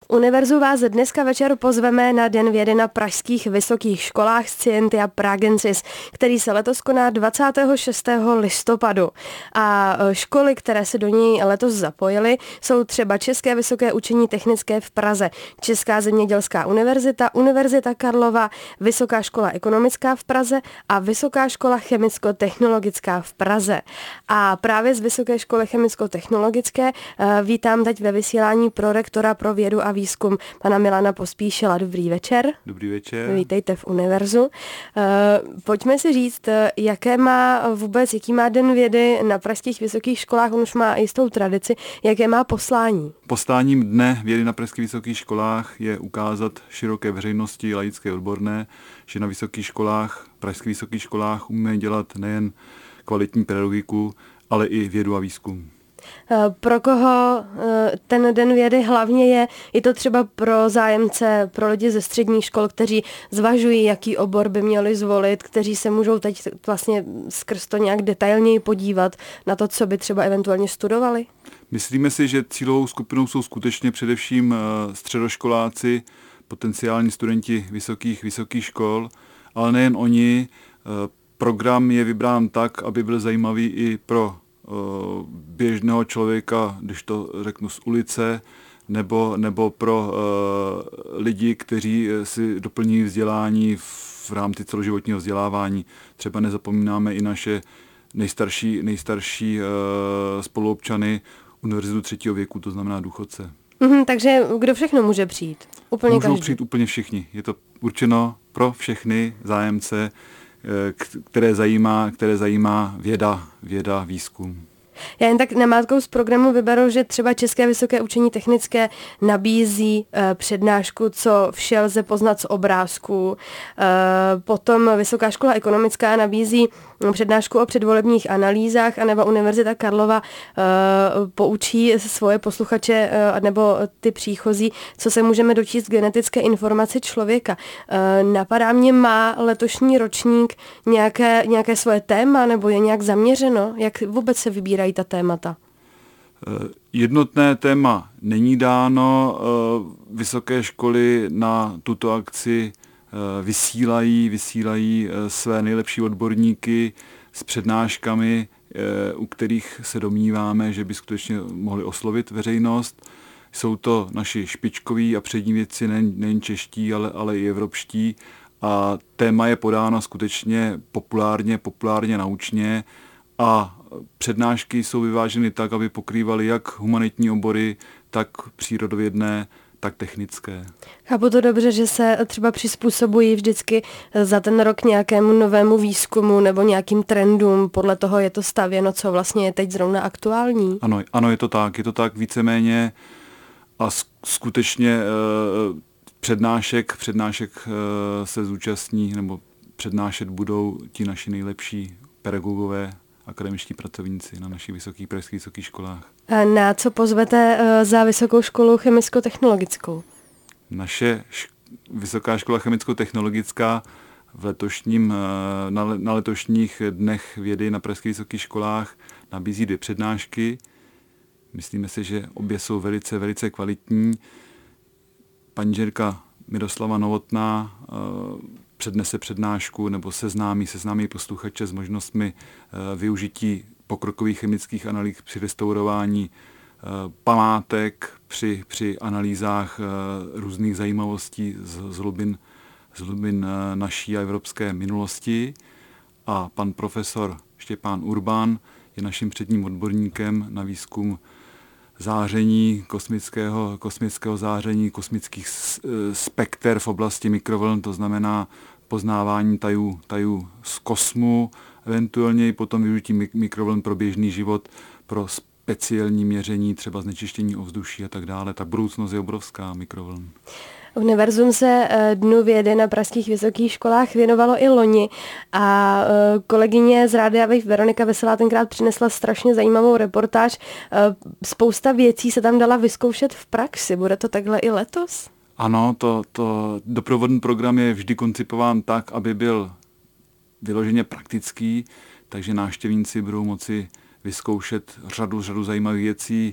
Univerzu vás dneska večer pozveme na Den vědy na pražských vysokých školách Scientia Pragensis, který se letos koná 26. listopadu. A školy, které se do něj letos zapojily, jsou třeba České vysoké učení technické v Praze, Česká zemědělská univerzita, Univerzita Karlova, Vysoká škola ekonomická v Praze a Vysoká škola chemicko-technologická v Praze. A právě z Vysoké školy chemicko-technologické vítám teď ve vysílání prorektora pro vědu a výzkum pana Milana Pospíšila. Dobrý večer. Dobrý večer. Vítejte v Univerzu. Pojďme si říct, jaký má Den vědy na pražských vysokých školách, on už má jistou tradici, jaké má poslání. Posláním Dne vědy na pražských vysokých školách je ukázat široké veřejnosti, laické odborné, že na vysokých školách, pražských vysokých školách umíme dělat nejen kvalitní pedagogiku, ale i vědu a výzkum. Pro koho ten Den vědy hlavně je? Je to třeba pro zájemce, pro lidi ze středních škol, kteří zvažují, jaký obor by měli zvolit, kteří se můžou teď vlastně skrz to nějak detailněji podívat na to, co by třeba eventuálně studovali? Myslíme si, že cílovou skupinou jsou skutečně především středoškoláci, potenciální studenti vysokých škol, ale nejen oni. Program je vybrán tak, aby byl zajímavý i pro běžného člověka, když to řeknu z ulice, nebo pro lidi, kteří si doplní vzdělání v rámci celoživotního vzdělávání. Třeba nezapomínáme i naše nejstarší spoluobčany Univerzitu 3. věku, to znamená důchodce. Takže kdo všechno může přijít? Můžou přijít úplně všichni. Je to určeno pro všechny zájemce, které zajímá věda, výzkum. Já jen tak namátkou z programu vyberu, že třeba České vysoké učení technické nabízí přednášku, co vše lze poznat z obrázků. Potom Vysoká škola ekonomická nabízí přednášku o předvolebních analýzách, anebo Univerzita Karlova poučí svoje posluchače nebo ty příchozí, co se můžeme dočíst v genetické informaci člověka. Napadá mě, má letošní ročník nějaké svoje téma, nebo je nějak zaměřeno? Jak vůbec se vybírají ta témata? Jednotné téma není dáno. Vysoké školy na tuto akci vysílají své nejlepší odborníky s přednáškami, u kterých se domníváme, že by skutečně mohli oslovit veřejnost. Jsou to naši špičkoví a přední vědci, nejen čeští, ale i evropští. A téma je podáno skutečně populárně naučně a přednášky jsou vyváženy tak, aby pokrývaly jak humanitní obory, tak přírodovědné, tak technické. Chápu to dobře, že se třeba přizpůsobují vždycky za ten rok nějakému novému výzkumu nebo nějakým trendům, podle toho je to stavěno, co vlastně je teď zrovna aktuální? Ano, je to tak víceméně a skutečně přednášek se zúčastní nebo přednášet budou ti naši nejlepší pedagogové, akademičtí pracovníci na našich pražských vysokých školách. A na co pozvete za Vysokou školu chemicko-technologickou? Naše Vysoká škola chemicko-technologická na letošních Dnech vědy na pražských vysokých školách nabízí 2 přednášky. Myslíme si, že obě jsou velice, velice kvalitní. Paní inženýrka Miroslava Novotná přednese přednášku nebo seznámí posluchače s možnostmi využití pokrokových chemických analýz při restaurování památek, při analýzách různých zajímavostí z hlubin naší a evropské minulosti. A pan profesor Štěpán Urban je naším předním odborníkem na výzkum záření, kosmického záření, kosmických spekter v oblasti mikrovln, to znamená poznávání tajů z kosmu, eventuálně i potom využití mikrovln pro běžný život, pro speciální měření, třeba znečištění ovzduší a tak dále. Ta budoucnost je obrovská mikrovln. Univerzum se Dnu vědy na pražských vysokých školách věnovalo i loni a kolegyně z Rádia Wave Veronika Veselá tenkrát přinesla strašně zajímavou reportáž. Spousta věcí se tam dala vyzkoušet v praxi. Bude to takhle i letos? Ano, to doprovodný program je vždy koncipován tak, aby byl vyloženě praktický, takže návštěvníci budou moci vyzkoušet řadu zajímavých věcí.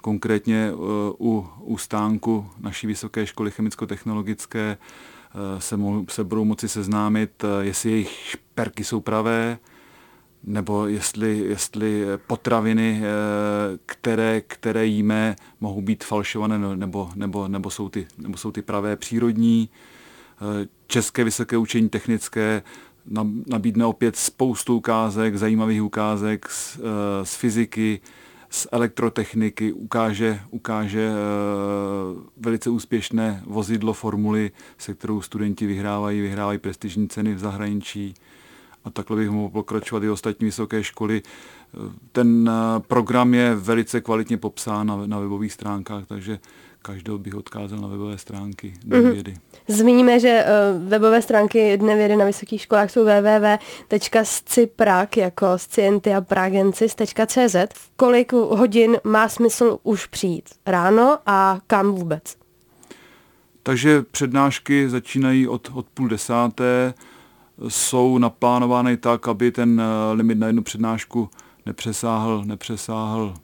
Konkrétně u stánku naší vysoké školy chemicko-technologické se budou moci seznámit, jestli jejich šperky jsou pravé, nebo jestli potraviny, které jíme, mohou být falšované, nebo jsou ty pravé přírodní. České vysoké učení technické nabídne opět spoustu ukázek, zajímavých ukázek z fyziky, z elektrotechniky, ukáže velice úspěšné vozidlo formuly, se kterou studenti vyhrávají prestižní ceny v zahraničí. A takhle bych mohl pokračovat i ostatní vysoké školy. Ten program je velice kvalitně popsán na webových stránkách, takže každou bych odkázal na webové stránky Den vědy. Zmíníme, že webové stránky Dne vědy na vysokých školách jsou www.sciprak jako scientiapragensis.cz. V kolik hodin má smysl už přijít? Ráno a kam vůbec? Takže přednášky začínají od 9:30. Jsou naplánovány tak, aby ten limit na jednu přednášku nepřesáhl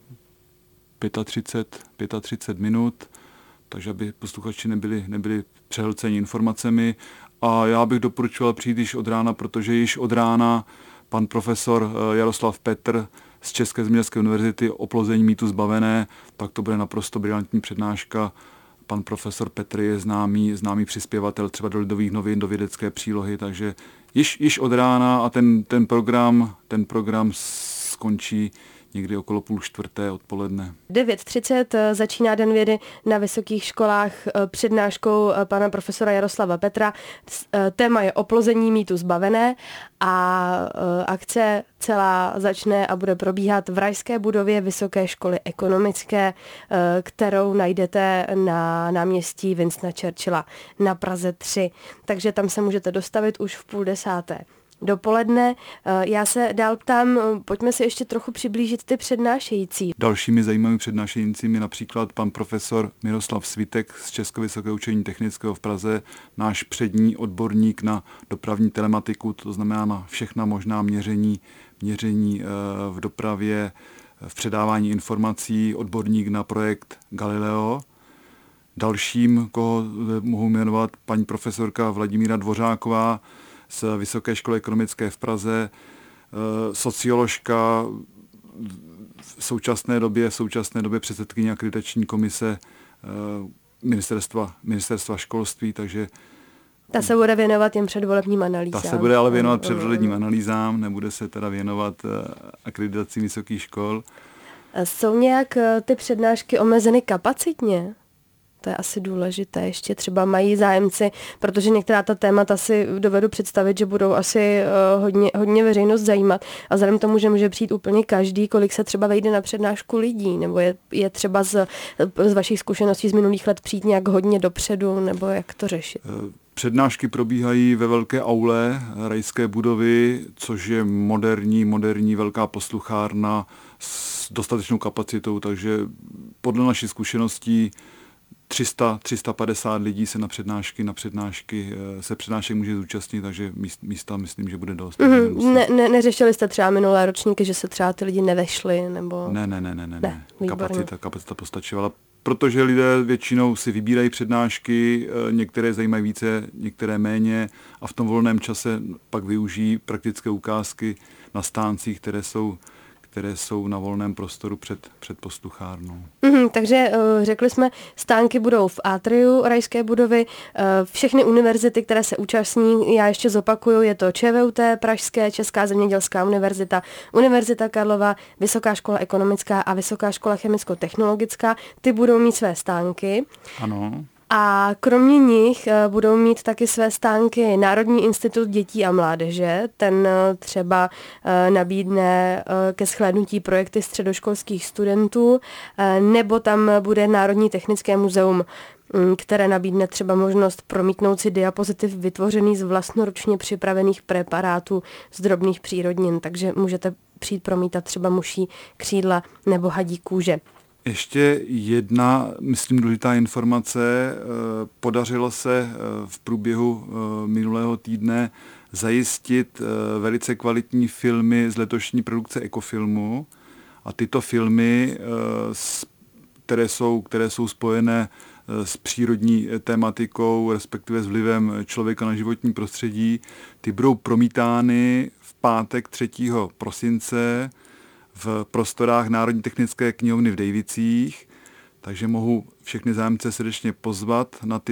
35 minut, takže aby posluchači nebyli přehlceni informacemi. A já bych doporučoval přijít již od rána, protože již od rána pan profesor Jaroslav Petr z České zemědělské univerzity Oplození mýtu zbavené, tak to bude naprosto brilantní přednáška. Pan profesor Petr je známý přispěvatel třeba do Lidových novin, do vědecké přílohy, takže již od rána a ten program skončí někdy okolo 3:30 odpoledne. 9:30 začíná Den vědy na vysokých školách přednáškou pana profesora Jaroslava Petra. Téma je Oplození mýtu zbavené a akce celá začne a bude probíhat v rajské budově Vysoké školy ekonomické, kterou najdete na náměstí Winstona Churchilla na Praze 3. Takže tam se můžete dostavit už v 9:30 dopoledne. Já se dál ptám, pojďme si ještě trochu přiblížit ty přednášející. Dalšími zajímavými přednášejícími například pan profesor Miroslav Svitek z Českého vysokého učení technického v Praze, náš přední odborník na dopravní telematiku, to znamená na všechna možná měření v dopravě, v předávání informací, odborník na projekt Galileo. Dalším, koho mohu jmenovat, paní profesorka Vladimíra Dvořáková z Vysoké školy ekonomické v Praze, socioložka, v současné době předsedkyně akreditační komise ministerstva školství, takže ta se bude věnovat těm předvolebním analýzám. Ta se bude ale věnovat předvolebním analýzám, nebude se teda věnovat akreditaci vysokých škol. Jsou nějak ty přednášky omezeny kapacitně? To je asi důležité. Ještě třeba mají zájemci, protože některá ta témata si dovedu představit, že budou asi hodně veřejnost zajímat. A vzhledem k tomu, že může přijít úplně každý, kolik se třeba vejde na přednášku lidí, nebo je třeba z vašich zkušeností z minulých let přijít nějak hodně dopředu, nebo jak to řešit? Přednášky probíhají ve velké aule rajské budovy, což je moderní velká posluchárna s dostatečnou kapacitou, takže podle našich zkušeností 350 lidí se na přednášek může zúčastnit, takže místa myslím, že bude dost. Neřešili jste třeba minulé ročníky, že se třeba ty lidi nevešli? Nebo... Ne. Kapacita postačovala, protože lidé většinou si vybírají přednášky, některé zajímají více, některé méně a v tom volném čase pak využijí praktické ukázky na stáncích, které jsou na volném prostoru před posluchárnou. Takže řekli jsme, stánky budou v atriu rajské budovy, všechny univerzity, které se účastní, já ještě zopakuju, je to ČVUT, Pražské, Česká zemědělská univerzita, Univerzita Karlova, Vysoká škola ekonomická a Vysoká škola chemicko-technologická, ty budou mít své stánky. Ano. A kromě nich budou mít taky své stánky Národní institut dětí a mládeže. Ten třeba nabídne ke shlédnutí projekty středoškolských studentů, nebo tam bude Národní technické muzeum, které nabídne třeba možnost promítnout si diapozitiv vytvořený z vlastnoručně připravených preparátů z drobných přírodnin. Takže můžete přijít promítat třeba muší křídla nebo hadí kůže. Ještě jedna, myslím, důležitá informace. Podařilo se v průběhu minulého týdne zajistit velice kvalitní filmy z letošní produkce Ekofilmu. A tyto filmy které jsou spojené s přírodní tematikou, respektive s vlivem člověka na životní prostředí. Ty budou promítány v pátek 3. prosince v prostorách Národní technické knihovny v Dejvicích, takže mohu všechny zájemce srdečně pozvat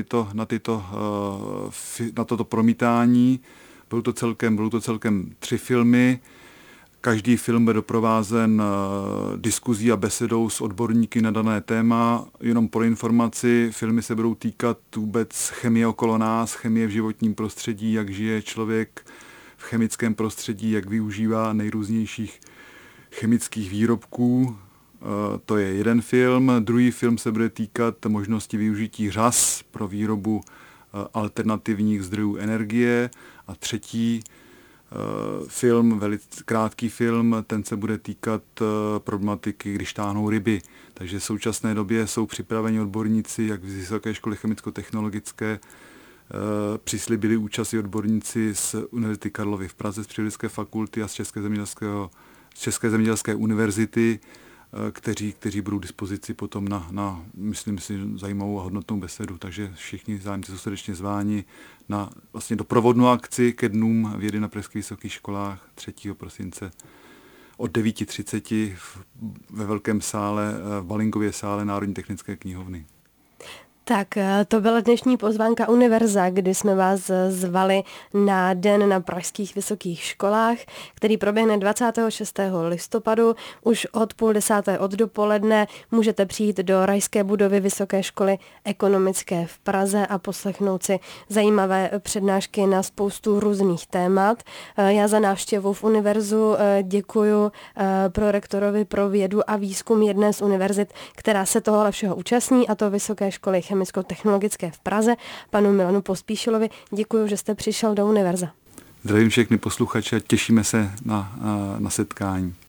na toto promítání. Budou to celkem 3 filmy. Každý film bude doprovázen diskuzí a besedou s odborníky na dané téma. Jenom pro informaci, filmy se budou týkat vůbec chemie okolo nás, chemie v životním prostředí, jak žije člověk v chemickém prostředí, jak využívá nejrůznějších chemických výrobků. To je jeden film. Druhý film se bude týkat možnosti využití řas pro výrobu alternativních zdrojů energie. A třetí film, velice krátký film, ten se bude týkat problematiky, když táhnou ryby. Takže v současné době jsou připraveni odborníci, jak z Vysoké školy chemicko-technologické, přislíbili účast i odborníci z Univerzity Karlovy v Praze, z Přírodovědecké fakulty a z České zemědělské univerzity, kteří budou k dispozici potom na, myslím si, zajímavou a hodnotnou besedu. Takže všichni zájemci jsou srdečně zváni na vlastně doprovodnou akci ke dnům vědy na pražských vysokých školách 3. prosince od 9:30 ve velkém sále, v Balingově sále Národní technické knihovny. Tak to byla dnešní pozvánka Univerza, kdy jsme vás zvali na Den na pražských vysokých školách, který proběhne 26. listopadu. Už od 9:30 od dopoledne můžete přijít do rajské budovy Vysoké školy ekonomické v Praze a poslechnout si zajímavé přednášky na spoustu různých témat. Já za návštěvu v Univerzu děkuju prorektorovi pro vědu a výzkum jedné z univerzit, která se tohohle všeho účastní, a to Vysoké školy chemicko-technologické v Praze, panu Milanu Pospíšilovi. Děkuji, že jste přišel do Univerza. Zdravím všechny posluchače a těšíme se na setkání.